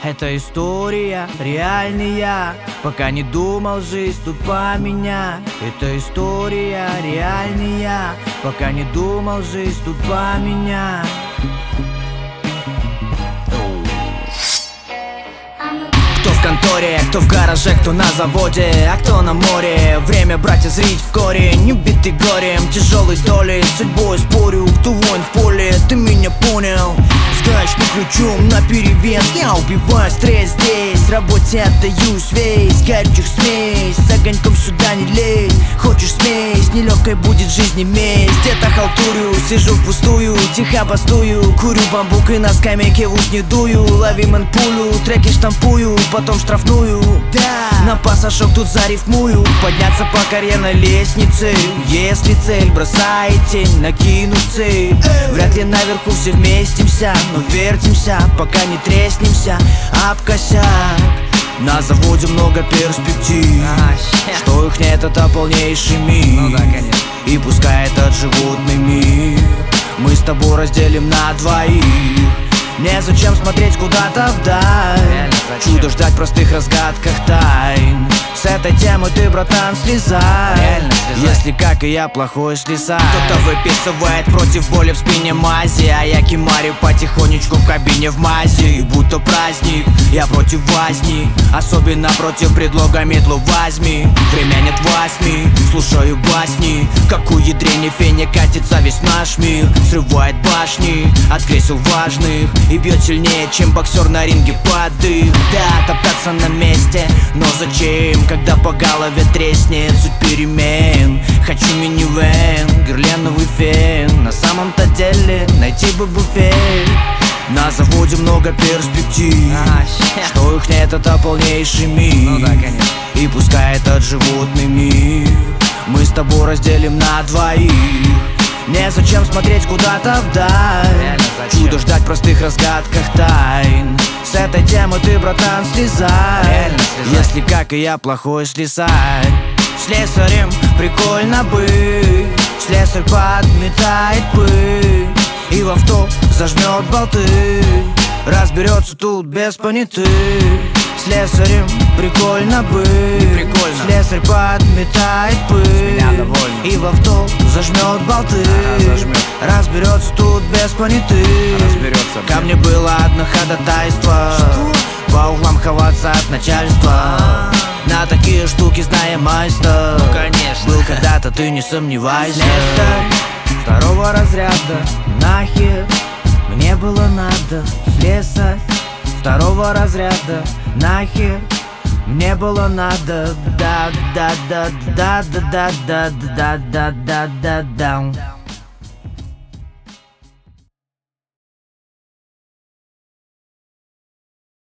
Это история реальная, пока не думал, жизнь тут поменять. Это история реальная, пока не думал, жизнь тут поменять. Кто в конторе, кто в гараже, кто на заводе, а кто на море. Время, братья, зрить в корень, убитый горем, тяжелой долей, судьбой спорю. Кто воин в поле, ты меня понял. С гаечным ключом наперевес я убиваю стресс здесь. Работе отдаюсь весь, горючих смесь. С огоньком сюда не лезь, хочешь смесь, нелегкой будет жизнь месть. Где-то халтурю, сижу впустую, тихо бастую, курю бамбук и на скамейке в ус не дую. Лови манпулю, треки штампую, потом штрафную. На пассажок тут зарифмую, подняться по карьерной лестнице. Если цель бросает тень, накинув цель. Вряд ли наверху все вместимся, но вертимся, пока не треснемся об косяк. На заводе много перспектив, что их нет, это полнейший миф. И пускай этот животный мир мы с тобой разделим на двоих. Незачем смотреть куда-то вдаль, чудо ждать в простых разгадках тайн. С этой темы ты, братан, слезай, если, как и я, плохой слесарь. Кто-то выписывает против боли в спине мази, а я кимарю потихонечку в кабине в мази. И будто праздник, я против возни, особенно против предлога метлу возьми. Время нет восьми, слушаю басни, как у ядрени феня катится весь наш мир. Срывает башни от кресел важных и бьет сильнее, чем боксер на ринге под дых. Да, топтаться на месте, но зачем, когда по голове треснет суть перемен? Хочу минивэн, гирляндовый фен, на самом-то деле найти бы буфет. На заводе много перспектив, что их нет, это полнейший миф. И пускай этот животный мир мы с тобой разделим на двоих. Незачем смотреть куда-то вдаль, чудо ждать в простых разгадках тайн. С этой темы ты, братан, слезай, если, как и я, плохой слесарь. Слесарем прикольно быть, слесарь подметает пыль и в авто зажмет болты, разберется тут без понятых. Слесарем прикольно быть, слесарь подметает пыль и в авто зажмет болты, разберется тут без понятых. Ко мне было одно ходатайство, по углам ховаться от начальства. На такие штуки зная майстер, был когда-то, ты не сомневайся. Слесарь второго разряда, нахер мне было надо. Слесарь второго разряда, нахер мне было надо. Да да да да да да да да да да да да.